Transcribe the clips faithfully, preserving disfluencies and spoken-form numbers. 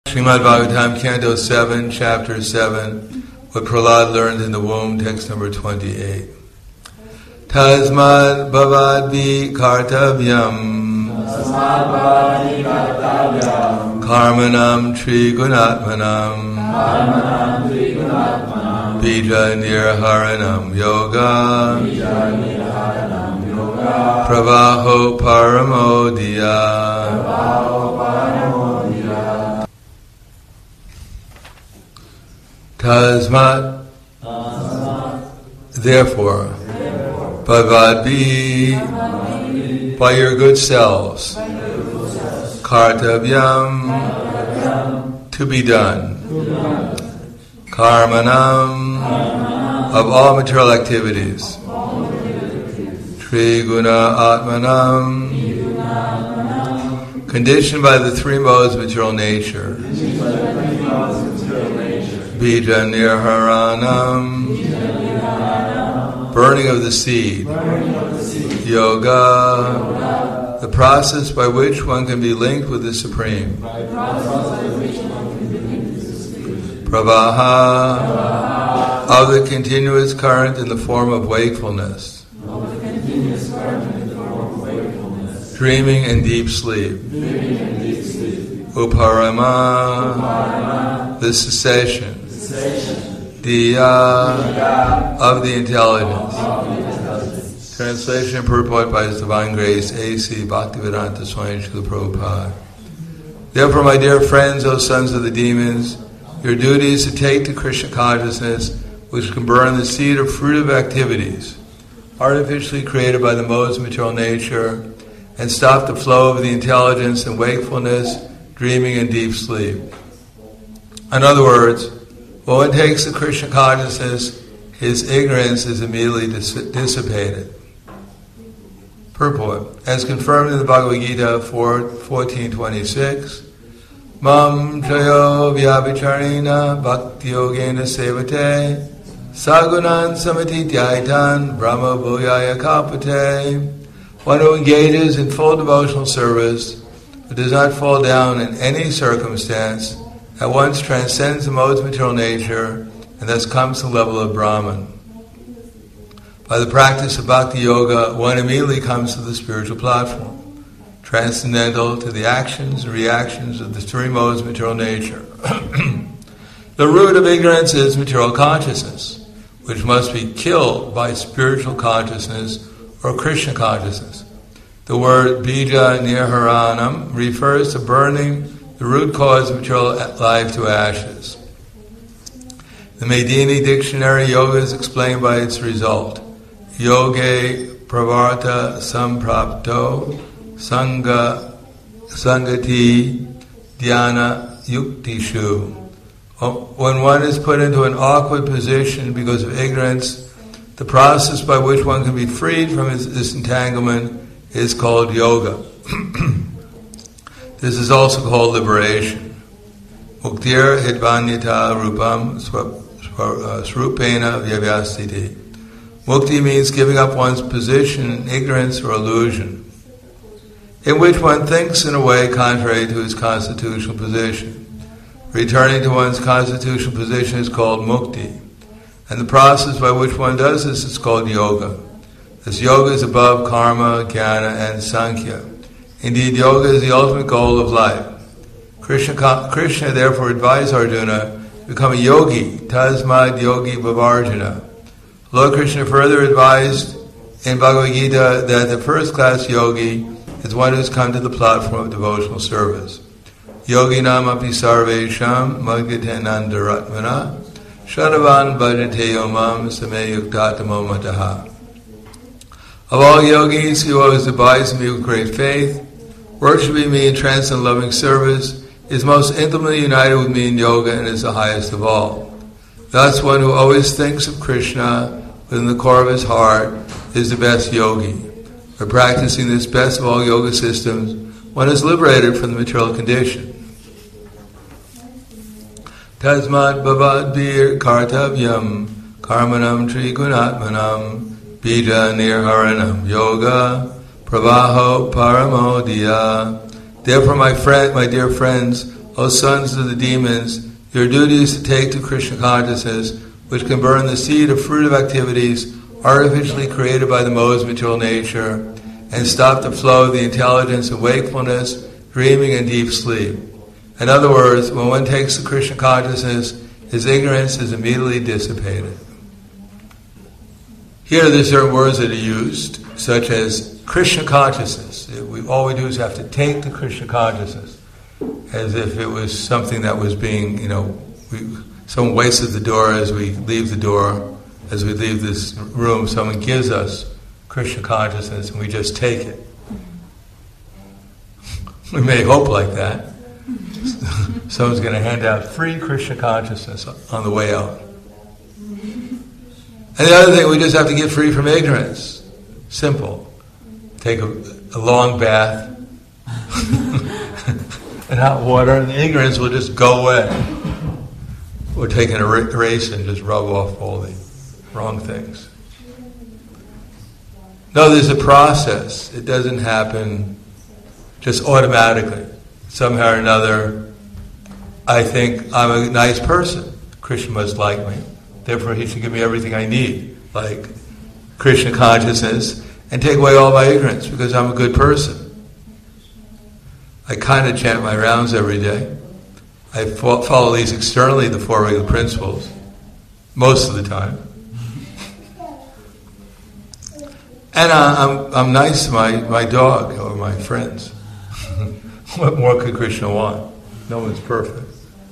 Srimad Bhagavatam, Canto seven, Chapter seven, what Prahlad learned in the womb, text number twenty-eight. Tasmad bhavadvi kartavyam Tasmad bhavadvi kartavyam Karmanam trigunatmanam Karmanam trigunatmanam Bija nirharanam yoga Bija nirharanam yoga Pravaho paramo diya Pravaho paramo diya Tasmat, therefore, bhavadvi, by your good selves, kartavyam, to be done, karmanam, of all material activities, triguna atmanam, conditioned by the three modes of material nature, bija nirharanam, burning of the seed, yoga, the process by which one can be linked with the Supreme, pravaha, of the continuous current in the form of wakefulness, dreaming and deep sleep, uparama, the cessation, diya, of the intelligence. Translation and purport by His Divine Grace, A C Bhaktivedanta Swami Srila Prabhupada. Therefore, my dear friends, O sons of the demons, your duty is to take to Krishna consciousness, which can burn the seed or fruit of activities artificially created by the modes of material nature, and stop the flow of the intelligence and wakefulness, dreaming and deep sleep. In other words, when one takes the Krishna consciousness, his ignorance is immediately dis- dissipated. Purport. As confirmed in the Bhagavad Gita fourteen twenty-six, Mam Trayo Vyabhicharina Bhakti Yogena Sevate Sagunan Samati Dhyaitan Brahma Bhuyaya Kapate. One who engages in full devotional service, but does not fall down in any circumstance, at once transcends the modes of material nature, and thus comes to the level of Brahman. By the practice of Bhakti Yoga, one immediately comes to the spiritual platform, transcendental to the actions and reactions of the three modes of material nature. The root of ignorance is material consciousness, which must be killed by spiritual consciousness or Krishna consciousness. The word bija nirharanam refers to burning the root cause of material life to ashes. The Medini dictionary, yoga is explained by its result. Yoge pravarta samprapto sangha sangati dhyana yuktishu. When one is put into an awkward position because of ignorance, the process by which one can be freed from this entanglement is called yoga. This is also called liberation. Muktir hidvanyata rupam srupena vyavyastiti. Mukti means giving up one's position in ignorance or illusion, in which one thinks in a way contrary to his constitutional position. Returning to one's constitutional position is called mukti, and the process by which one does this is called yoga. This yoga is above karma, jnana, and sankhya. Indeed, yoga is the ultimate goal of life. Krishna, Krishna therefore advised Arjuna to become a yogi, tasmad yogi bhavarjuna. Lord Krishna further advised in Bhagavad Gita that the first class yogi is one who has come to the platform of devotional service. Yoginam api sarvesham maggatenandaratmana shadavan bhajate yomam sameyuktatamo mataha. Of all yogis who always abides in me with great faith, worshipping me in transcendent loving service, is most intimately united with me in yoga and is the highest of all. Thus, one who always thinks of Krishna within the core of his heart is the best yogi. By practicing this best of all yoga systems, one is liberated from the material condition. Tasmat bhavadbir kartavyam karmanam trigunatmanam bija nirharanam yoga pravaho paramo diya. Therefore, my friend, my dear friends, O sons of the demons, your duty is to take to Krishna consciousness, which can burn the seed of fruit of activities artificially created by the modes of material nature, and stop the flow of the intelligence of wakefulness, dreaming, and deep sleep. In other words, when one takes the Krishna consciousness, his ignorance is immediately dissipated. Here there are certain words that are used, such as Krishna consciousness. We, all we do is have to take the Krishna consciousness, as if it was something that was being, you know, we, someone waits at the door as we leave the door, as we leave this room, someone gives us Krishna consciousness and we just take it. We may hope like that. Someone's going to hand out free Krishna consciousness on the way out. And the other thing, we just have to get free from ignorance. Simple. Take a, a long bath and hot water, and the ignorance will just go away. Or take an erase and just rub off all the wrong things. No, there's a process. It doesn't happen just automatically. Somehow or another, I think I'm a nice person. Krishna must like me. Therefore, he should give me everything I need, like Krishna consciousness, and take away all my ignorance because I'm a good person. I kind of chant my rounds every day. I follow these externally, the Four Regular Principles, most of the time. And I, I'm I'm nice to my, my dog or my friends. What more could Krishna want? No one's perfect.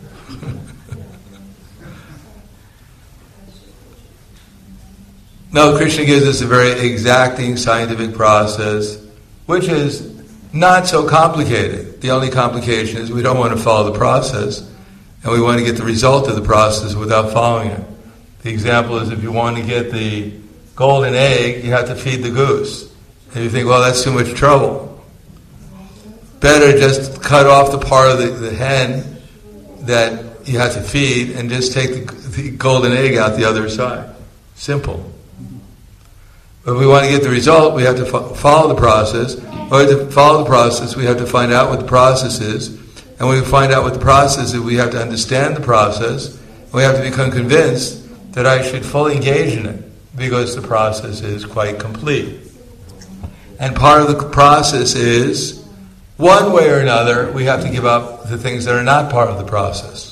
No, Krishna gives us a very exacting scientific process, which is not so complicated. The only complication is we don't want to follow the process, and we want to get the result of the process without following it. The example is if you want to get the golden egg, you have to feed the goose. And you think, well, that's too much trouble. Better just cut off the part of the, the hen that you have to feed and just take the, the golden egg out the other side. Simple. But if we want to get the result, we have to fo- follow the process. Or to follow the process, we have to find out what the process is. And when we find out what the process is, we have to understand the process. And we have to become convinced that I should fully engage in it because the process is quite complete. And part of the process is, one way or another, we have to give up the things that are not part of the process.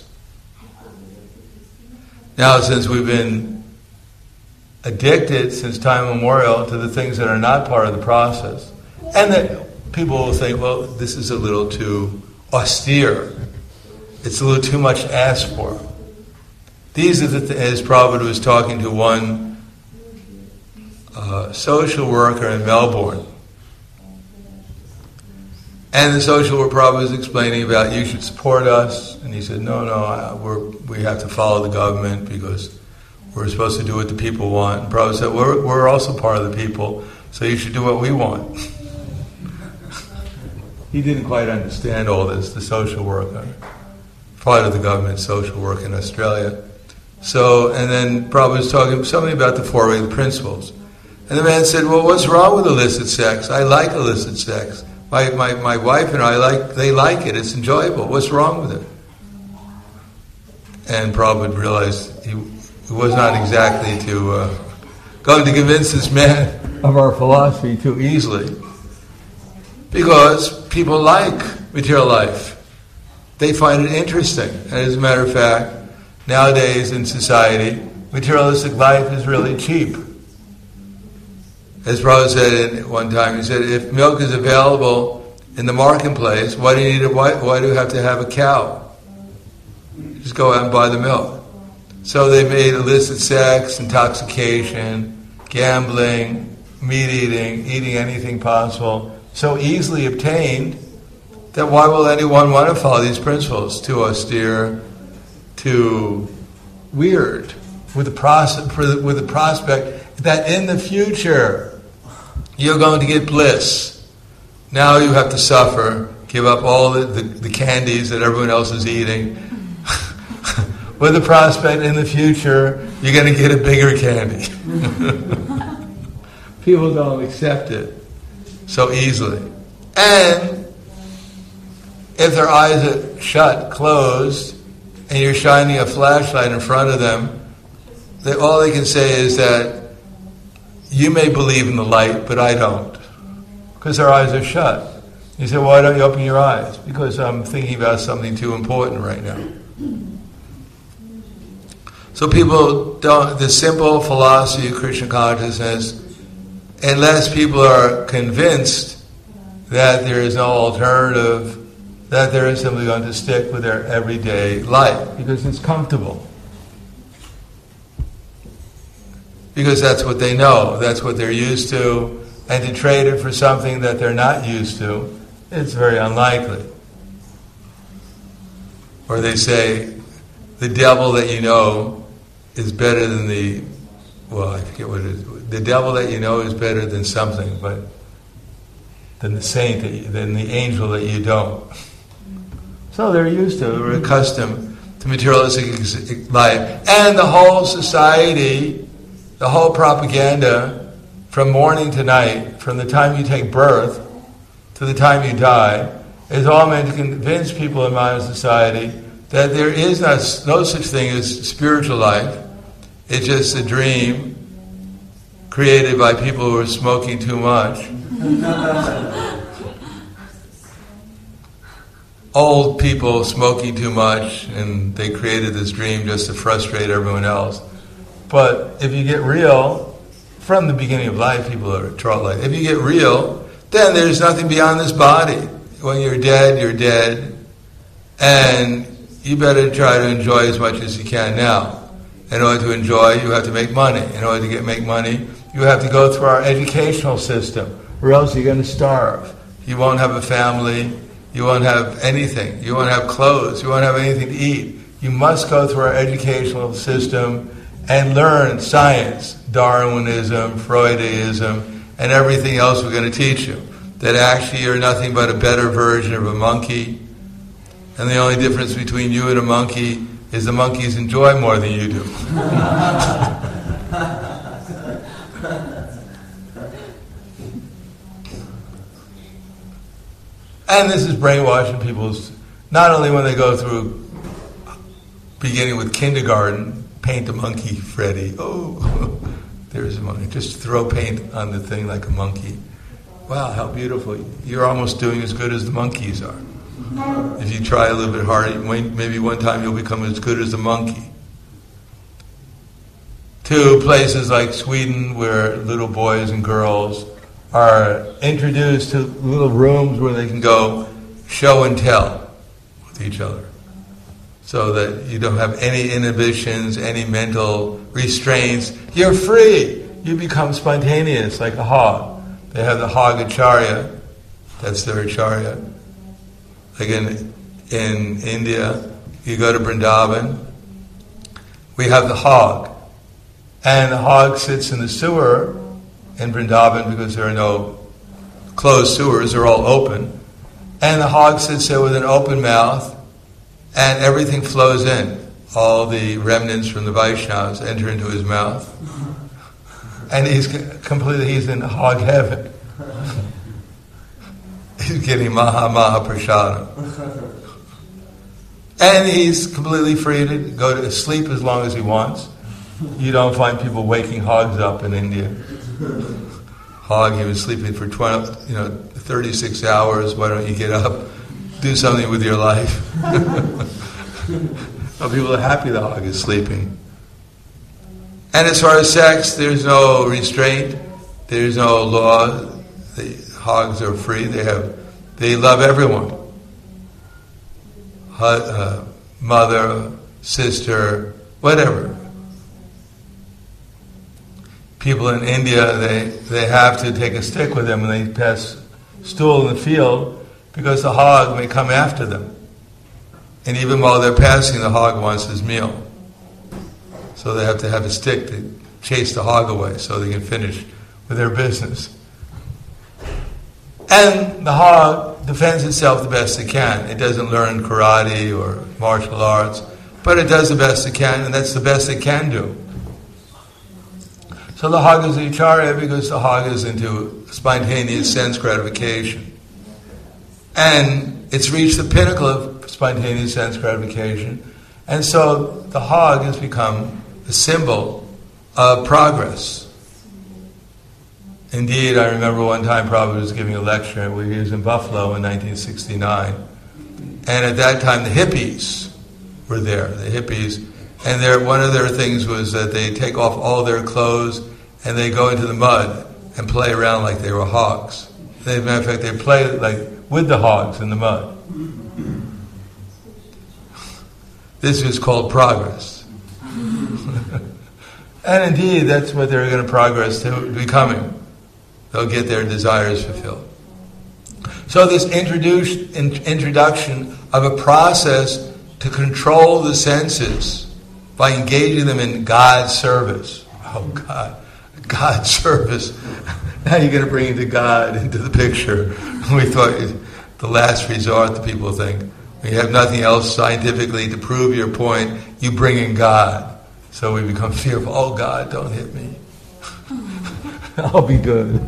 Now, since we've been addicted since time immemorial to the things that are not part of the process, and that people will think, well, this is a little too austere. It's a little too much to ask for. These are the th- as Prabhupada was talking to one uh, social worker in Melbourne. And the social worker Prabhupada was explaining about you should support us. And he said, no, no, I, we're, we have to follow the government because we're supposed to do what the people want. And Prabhupada said, we're, we're also part of the people, so you should do what we want. He didn't quite understand all this, the social worker, part of the government social work in Australia. So, and then Prabhupada was talking something about the Four Regular Principles. And the man said, well, what's wrong with illicit sex? I like illicit sex. My, my, my wife and I, like they like it. It's enjoyable. What's wrong with it? And Prabhupada realized he, he was not exactly to uh, going to convince this man of our philosophy too easily. Because people like material life. They find it interesting. And as a matter of fact, nowadays in society, materialistic life is really cheap. As Prabhupada said in one time, he said, if milk is available in the marketplace, why do you need a, why, why do you have to have a cow? Just go out and buy the milk. So they made illicit sex, intoxication, gambling, meat eating, eating anything possible, so easily obtained that why will anyone want to follow these principles? Too austere, too weird, with the process, with the prospect that in the future you're going to get bliss. Now you have to suffer, give up all the, the, the candies that everyone else is eating. With the prospect in the future, you're going to get a bigger candy. People don't accept it so easily. And if their eyes are shut, closed, and you're shining a flashlight in front of them, they, all they can say is that you may believe in the light, but I don't. Because their eyes are shut. You say, why don't you open your eyes? Because I'm thinking about something too important right now. So people don't, the simple philosophy of Krishna consciousness, unless people are convinced that there is no alternative, that there is simply going to stick with their everyday life, because it's comfortable. Because that's what they know, that's what they're used to, and to trade it for something that they're not used to, it's very unlikely. Or they say, the devil that you know is better than the, well, I forget what it is. The devil that you know is better than something, but than the saint, that you, than the angel that you don't. So they're used to, they're accustomed to materialistic life. And the whole society, the whole propaganda, from morning to night, from the time you take birth to the time you die, is all meant to convince people in modern society that there is not, no such thing as spiritual life. It's just a dream created by people who are smoking too much. Old people smoking too much, and they created this dream just to frustrate everyone else. But if you get real, from the beginning of life, people are taught life. If you get real, then there's nothing beyond this body. When you're dead, you're dead. And you better try to enjoy as much as you can now. In order to enjoy, you have to make money. In order to get make money, you have to go through our educational system, or else you're going to starve. You won't have a family. You won't have anything. You won't have clothes. You won't have anything to eat. You must go through our educational system and learn science, Darwinism, Freudianism, and everything else we're going to teach you. That actually you're nothing but a better version of a monkey. And the only difference between you and a monkey is the monkeys enjoy more than you do. And this is brainwashing people's, not only when they go through, beginning with kindergarten, paint a monkey, Freddy. Oh, there's a monkey. Just throw paint on the thing like a monkey. Wow, how beautiful. You're almost doing as good as the monkeys are. If you try a little bit harder, maybe one time you'll become as good as the monkey. To places like Sweden, where little boys and girls are introduced to little rooms where they can go show and tell with each other. So that you don't have any inhibitions, any mental restraints. You're free. You become spontaneous like a hog. They have the hog acharya. That's their acharya. Like in, in India, you go to Vrindavan, we have the hog. And the hog sits in the sewer in Vrindavan because there are no closed sewers, they're all open. And the hog sits there with an open mouth, and everything flows in. All the remnants from the Vaishnavas enter into his mouth. And he's completely, he's in hog heaven. He's getting Maha Maha Prasadam. And he's completely free to go to sleep as long as he wants. You don't find people waking hogs up in India. Hog, he was sleeping for twenty, you know, thirty-six hours. Why don't you get up, do something with your life? Well, people are happy the hog is sleeping. And as far as sex, there's no restraint. There's no law. The hogs are free. They have, they love everyone. Uh, mother, sister, whatever. People in India, they, they have to take a stick with them when they pass stool in the field because the hog may come after them. And even while they're passing, the hog wants his meal. So they have to have a stick to chase the hog away so they can finish with their business. And the hog defends itself the best it can. It doesn't learn karate or martial arts, but it does the best it can, and that's the best it can do. So the hog is the acharya because the hog is into spontaneous sense gratification. And it's reached the pinnacle of spontaneous sense gratification. And so the hog has become a symbol of progress. Indeed, I remember one time Prabhupada was giving a lecture, he was in Buffalo in nineteen sixty-nine, and at that time the hippies were there, the hippies, and their, one of their things was that they take off all their clothes and they go into the mud and play around like they were hogs. As a matter of fact, they play like with the hogs in the mud. This is called progress. And indeed, that's what they're going to progress to becoming. They'll get their desires fulfilled. So this introduce, in, introduction of a process to control the senses by engaging them in God's service. Oh God, God's service. Now you're going to bring into God into the picture. We thought the last resort, the people think. When you have nothing else scientifically to prove your point, you bring in God. So we become fearful. Oh God, don't hit me. I'll be good.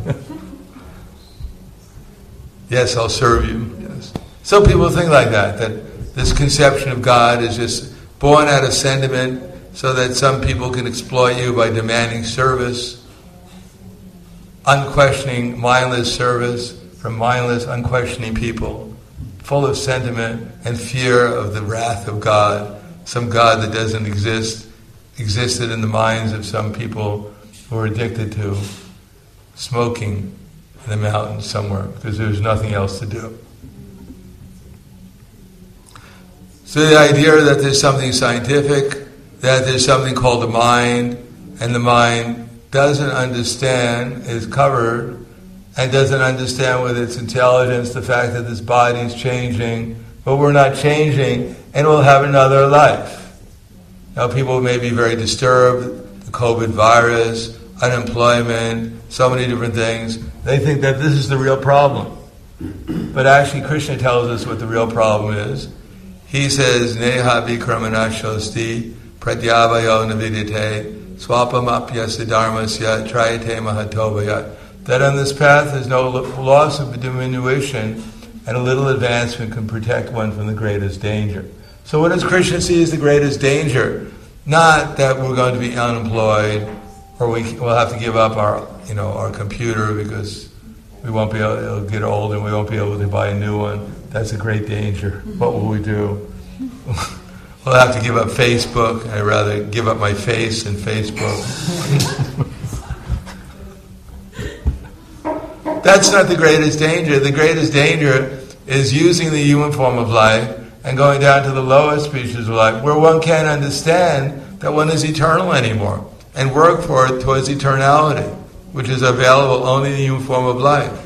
Yes, I'll serve you. Yes. Some people think like that, that this conception of God is just born out of sentiment so that some people can exploit you by demanding service, unquestioning, mindless service from mindless, unquestioning people, full of sentiment and fear of the wrath of God, some God that doesn't exist, existed in the minds of some people who are addicted to smoking in the mountains somewhere because there's nothing else to do. So the idea that there's something scientific, that there's something called the mind, and the mind doesn't understand, is covered, and doesn't understand with its intelligence the fact that this body is changing, but we're not changing, and we'll have another life. Now people may be very disturbed, the COVID virus, unemployment, so many different things. They think that this is the real problem. But actually Krishna tells us what the real problem is. He says, Neha vikramana shosti pratyavayo navidite swapamapyasya dharmasya trayate mahatovaya. That on this path there's no loss of diminution, and a little advancement can protect one from the greatest danger. So what does Krishna see as the greatest danger? Not that we're going to be unemployed, or we, we'll have to give up our, you know, our computer because we won't be able, it'll get old and we won't be able to buy a new one. That's a great danger. What will we do? We'll have to give up Facebook. I'd rather give up my face than Facebook. That's not the greatest danger. The greatest danger is using the human form of life and going down to the lowest species of life, where one can't understand that one is eternal anymore, and work for it towards eternality, which is available only in the human form of life.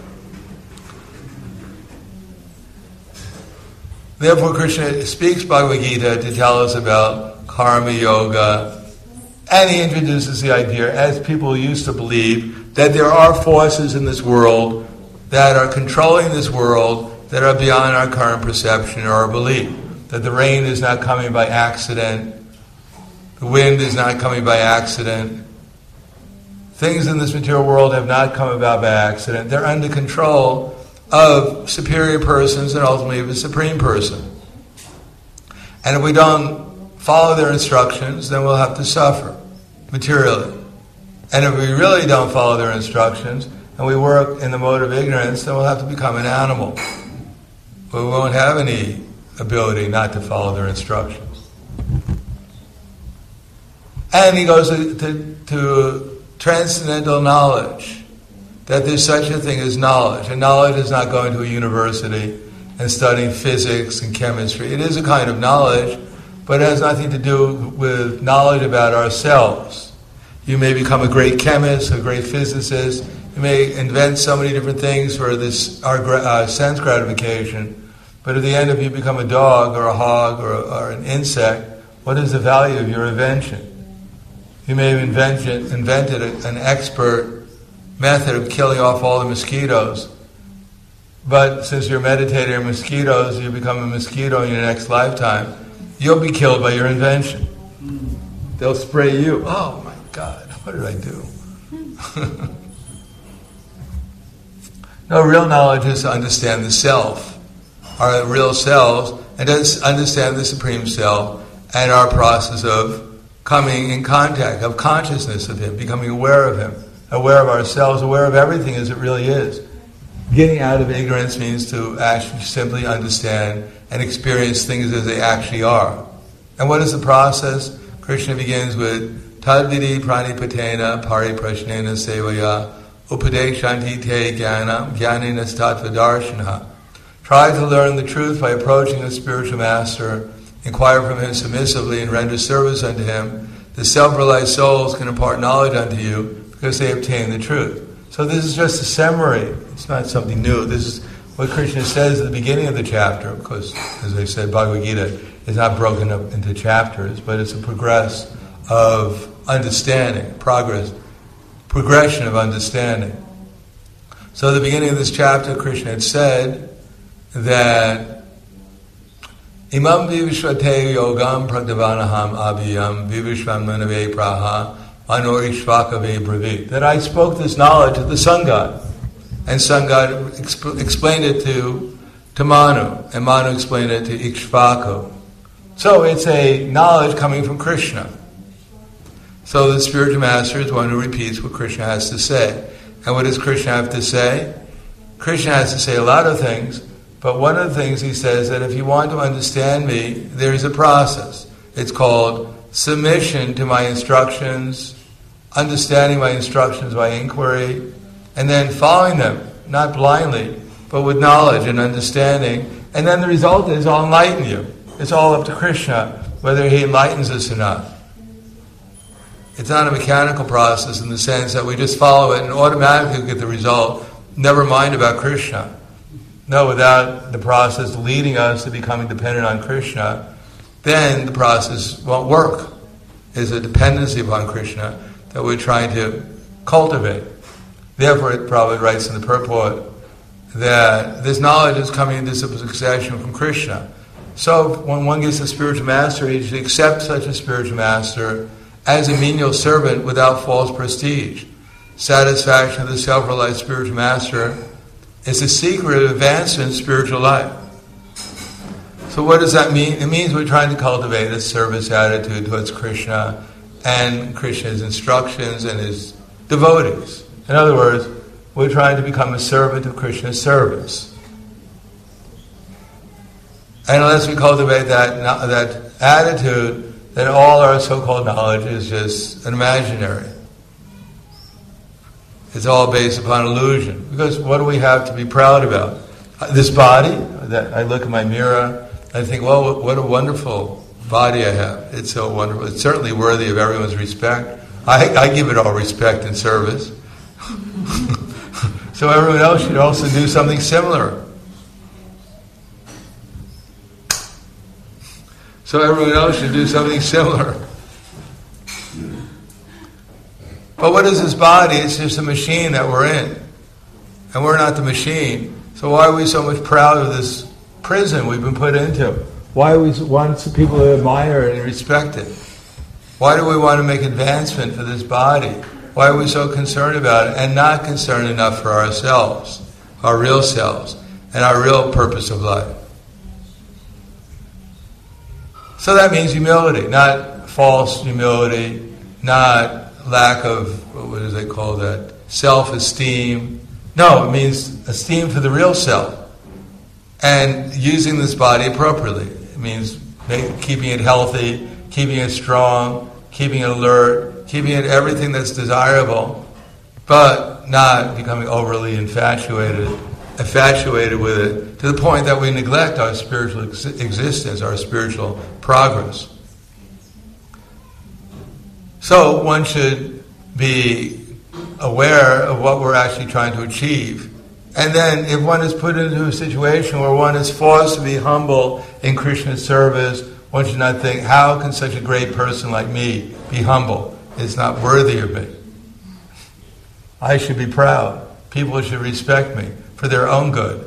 Therefore, Krishna speaks Bhagavad Gita to tell us about karma yoga, and he introduces the idea, as people used to believe, that there are forces in this world that are controlling this world that are beyond our current perception or our belief. That the rain is not coming by accident, the wind is not coming by accident. Things in this material world have not come about by accident. They're under control of superior persons and ultimately of a supreme person. And if we don't follow their instructions, then we'll have to suffer materially. And if we really don't follow their instructions and we work in the mode of ignorance, then we'll have to become an animal. We won't have any ability not to follow their instructions. And he goes to, to, to transcendental knowledge, that there's such a thing as knowledge. And knowledge is not going to a university and studying physics and chemistry. It is a kind of knowledge, but it has nothing to do with knowledge about ourselves. You may become a great chemist, a great physicist. You may invent so many different things for this our uh, sense gratification. But at the end, if you become a dog or a hog or, or an insect, what is the value of your invention? You may have invented, invented a, an expert method of killing off all the mosquitoes. But since you're meditating on mosquitoes, you become a mosquito in your next lifetime. You'll be killed by your invention. They'll spray you. Oh my God, what did I do? No, real knowledge is to understand the self. our real selves, and to understand the Supreme Self and our process of coming in contact, of consciousness of Him, becoming aware of Him, aware of ourselves, aware of everything as it really is. Getting out of ignorance means to actually simply understand and experience things as they actually are. And what is the process? Krishna begins with Tadvidi pranipatena pariprashnena sevaya upadeshanti te jnanam jnanena tattvadarshana. Try to learn the truth by approaching the spiritual master, inquire from him submissively and render service unto him. The self-realized souls can impart knowledge unto you because they obtain the truth. So this is just a summary. It's not something new. This is what Krishna says at the beginning of the chapter, because, as I said, Bhagavad Gita is not broken up into chapters, but it's a progress of understanding, progress, progression of understanding. So at the beginning of this chapter, Krishna had said that Imam vivishvate yogam pragdavanaham abhiyam vivishvam manave praha anorishvakave bravit. That I spoke this knowledge of the Sun God. And Sun God exp- explained it to, to Manu, and Manu explained it to Ikshvaku. So it's a knowledge coming from Krishna. So the spiritual master is one who repeats what Krishna has to say. And what does Krishna have to say? Krishna has to say a lot of things, but one of the things he says that if you want to understand me, there's a process. It's called submission to my instructions, understanding my instructions by inquiry, and then following them, not blindly, but with knowledge and understanding. And then the result is I'll enlighten you. It's all up to Krishna whether he enlightens us or not. It's not a mechanical process in the sense that we just follow it and automatically get the result, never mind about Krishna. No, without the process leading us to becoming dependent on Krishna, then the process won't work. It's a dependency upon Krishna that we're trying to cultivate. Therefore, it probably writes in the purport that this knowledge is coming in this succession from Krishna. So when one gets a spiritual master, he should accept such a spiritual master as a menial servant without false prestige. Satisfaction of the self-realized spiritual master is the secret of advancement in spiritual life. So what does that mean? It means we're trying to cultivate a service attitude towards Krishna and Krishna's instructions and his devotees. In other words, we're trying to become a servant of Krishna's service. And unless we cultivate that, that attitude, then all our so-called knowledge is just an imaginary. It's all based upon illusion. Because what do we have to be proud about? This body, that I look in my mirror, I think, well, what a wonderful body I have. It's so wonderful. It's certainly worthy of everyone's respect. I, I give it all respect and service. So everyone else should also do something similar. So everyone else should do something similar. But what is this body? It's just a machine that we're in. And we're not the machine. So why are we so much proud of this prison we've been put into? Why do we want people to admire it and respect it? Why do we want to make advancement for this body? Why are we so concerned about it and not concerned enough for ourselves, our real selves, and our real purpose of life? So that means humility, not false humility, not lack of, what do they call that, self-esteem. No, it means esteem for the real self and using this body appropriately. It means make, keeping it healthy, keeping it strong, keeping it alert, keeping it everything that's desirable, but not becoming overly infatuated, infatuated with it to the point that we neglect our spiritual ex- existence, our spiritual progress. So one should be aware of what we're actually trying to achieve. And then if one is put into a situation where one is forced to be humble in Krishna's service, one should not think, how can such a great person like me be humble? It's not worthy of me. I should be proud. People should respect me for their own good,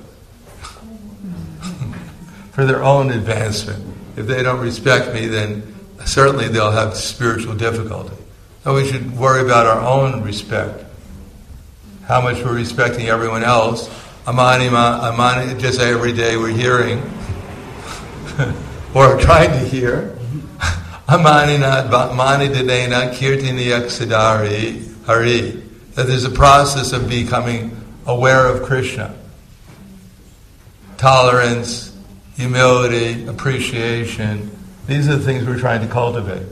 for their own advancement. If they don't respect me, then certainly they'll have spiritual difficulty. So we should worry about our own respect, how much we're respecting everyone else, Amani, ma, amani, just every day we're hearing, or trying to hear, Amani na, mani dedena, kirtini yaksadari, hari. That there's a process of becoming aware of Krishna. Tolerance, humility, appreciation. These are the things we're trying to cultivate.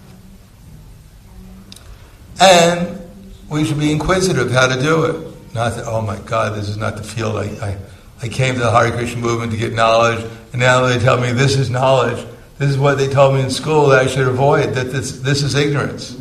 And we should be inquisitive how to do it. Not that, oh my God, this is not the field. I, I, I came to the Hare Krishna movement to get knowledge, and now they tell me this is knowledge. This is what they told me in school that I should avoid, that this, this is ignorance.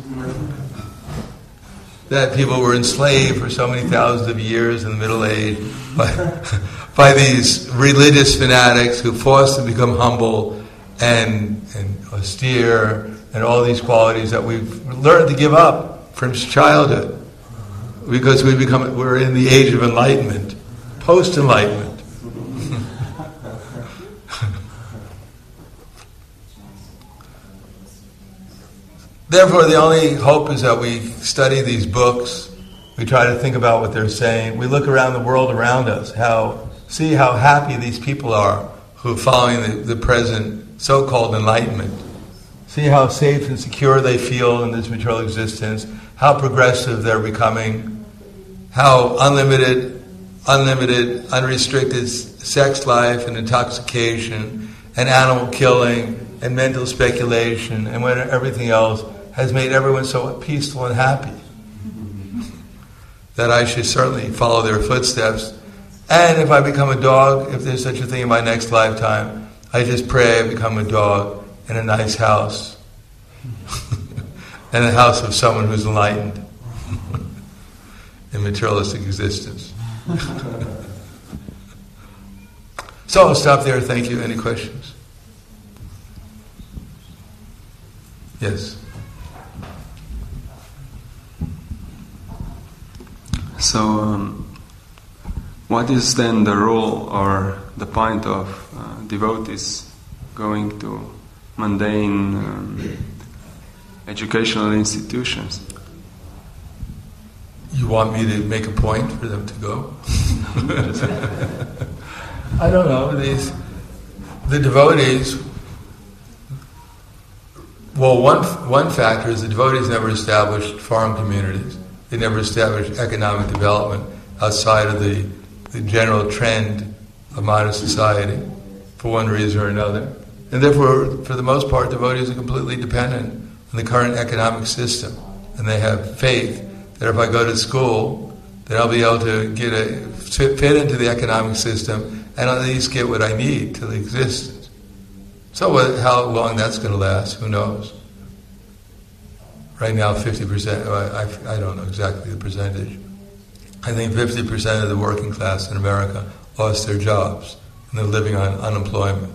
That people were enslaved for so many thousands of years in the Middle Age by, by these religious fanatics who forced them to become humble and, and austere and all these qualities that we've learned to give up from childhood. Because we become, we're in the age of enlightenment, post-enlightenment. Therefore, the only hope is that we study these books, we try to think about what they're saying, we look around the world around us, how see how happy these people are who are following the, the present so-called enlightenment. See how safe and secure they feel in this material existence, how progressive they're becoming, how unlimited, unlimited, unrestricted sex life and intoxication and animal killing and mental speculation and when everything else has made everyone so peaceful and happy that I should certainly follow their footsteps. And if I become a dog, if there's such a thing in my next lifetime, I just pray I become a dog in a nice house, in a house of someone who's enlightened in materialistic existence. So I'll stop there. Thank you. Any questions? Yes. So, um, what is then the role or the point of uh, devotees going to mundane um, educational institutions? You want me to make a point for them to go? I don't know. These the devotees. Well, one one factor is the devotees never established farm communities. They never established economic development outside of the, the general trend of modern society, for one reason or another. And therefore, for the most part, devotees are completely dependent on the current economic system. And they have faith that if I go to school, then I'll be able to get a fit, fit into the economic system and at least get what I need to exist. So what, how long that's going to last, who knows? Right now, fifty percent, I, I don't know exactly the percentage. I think fifty percent of the working class in America lost their jobs, and they're living on unemployment.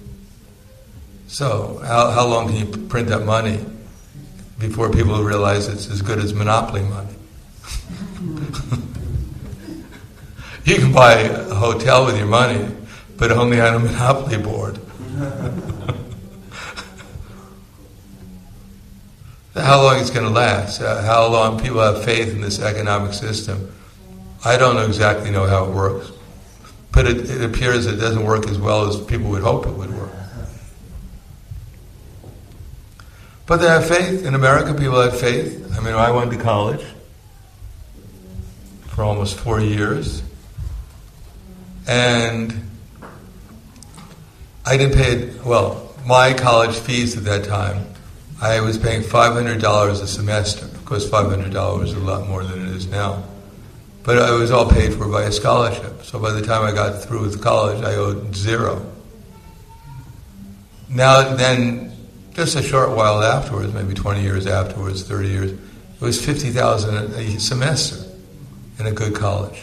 So how, how long can you print that money before people realize it's as good as monopoly money? You can buy a hotel with your money, but only on a monopoly board. How long it's going to last? Uh, how long people have faith in this economic system? I don't know exactly know how it works, but it, it appears it doesn't work as well as people would hope it would work. But they have faith. In America, people have faith. I mean, I went to college for almost four years, and I didn't pay, well, my college fees at that time, I was paying five hundred dollars a semester. Of course, five hundred dollars is a lot more than it is now. But it was all paid for by a scholarship. So by the time I got through with college, I owed zero. Now, then, just a short while afterwards, maybe twenty years afterwards, thirty years, it was fifty thousand dollars a semester in a good college.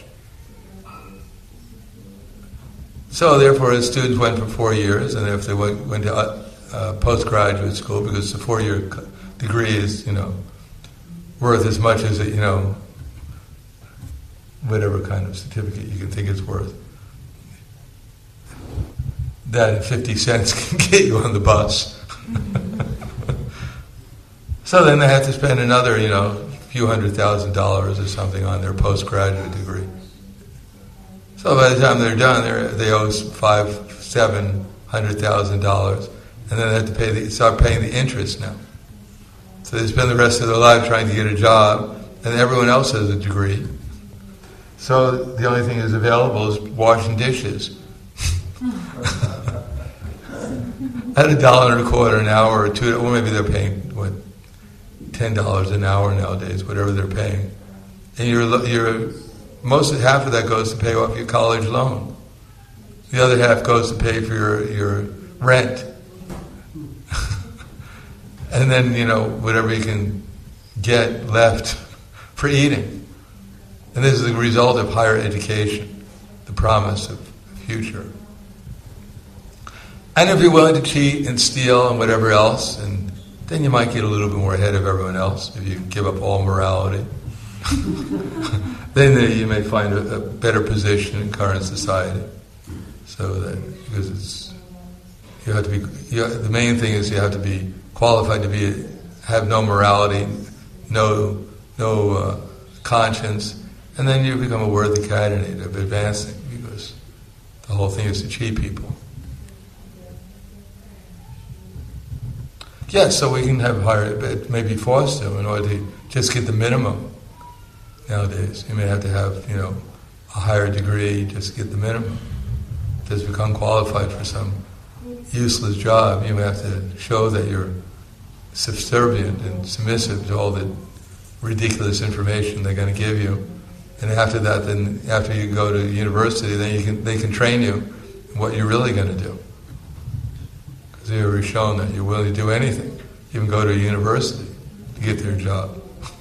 So therefore, as students went for four years, and if they went, went to uh, uh, postgraduate school, because the four-year degree is, you know, worth as much as it, you know, whatever kind of certificate you can think it's worth. That fifty cents can get you on the bus. So then they have to spend another, you know, few hundred thousand dollars or something on their postgraduate degree. So by the time they're done, they're, they owe five, seven hundred thousand dollars, and then they have to pay the, start paying the interest now. So they spend the rest of their life trying to get a job, and everyone else has a degree. So the only thing that's available is washing dishes. At a dollar and a quarter an hour, or two, or maybe they're paying what, ten dollars an hour nowadays, whatever they're paying, and you're you're most of half of that goes to pay off your college loan. The other half goes to pay for your your rent, and then you know whatever you can get left for eating. And this is the result of higher education, the promise of the future. And if you're willing to cheat and steal and whatever else, and then you might get a little bit more ahead of everyone else if you give up all morality. Then you may find a, a better position in current society. So that because it's you have to be you have, the main thing is you have to be qualified to be have no morality, no no uh, conscience, and then you become a worthy candidate of advancing because the whole thing is to cheat people. Yes, so we can have higher, but maybe forced to in order to just get the minimum. Nowadays, you may have to have, you know, a higher degree just to get the minimum. Just become qualified for some useless job, you may have to show that you're subservient and submissive to all the ridiculous information they're going to give you. And after that, then after you go to university, then you can they can train you in what you're really going to do. Because they've already shown that you're willing to do anything, even go to a university to get their job.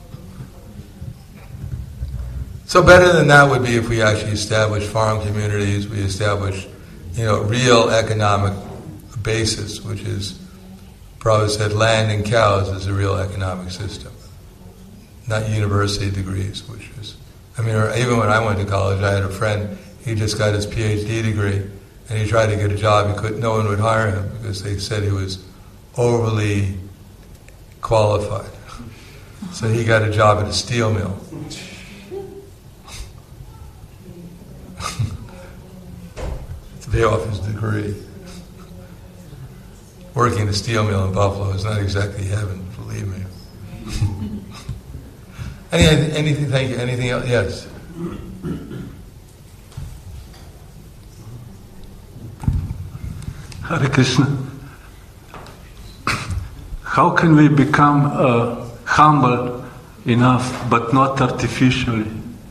So better than that would be if we actually establish farm communities, we establish, you know, real economic basis, which is, Prabhupada said, land and cows is a real economic system, not university degrees, which is, I mean, or even when I went to college, I had a friend, he just got his P H D degree, and he tried to get a job, he could, no one would hire him because they said he was overly qualified. So he got a job at a steel mill. To pay off his degree. Working at a steel mill in Buffalo is not exactly heaven, believe me. Any, anything, thank you. Anything else? Yes. Hare Krishna. How can we become uh, humble enough, but not artificially?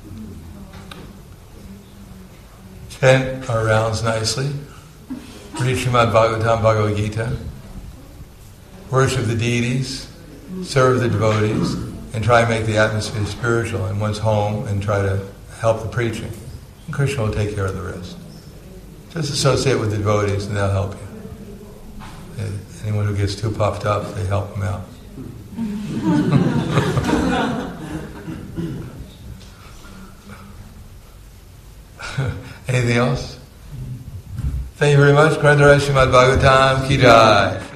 Chant our rounds nicely. Read Srimad Bhagavatam, Bhagavad Gita. Worship the deities. Serve the devotees. And try to make the atmosphere spiritual in one's home and try to help the preaching. And Krishna will take care of the rest. Just associate with the devotees and they'll help you. Anyone who gets too puffed up, they help them out. Anything else? Thank you very much. Grandhara Srimad Bhagavatam Ki Jai.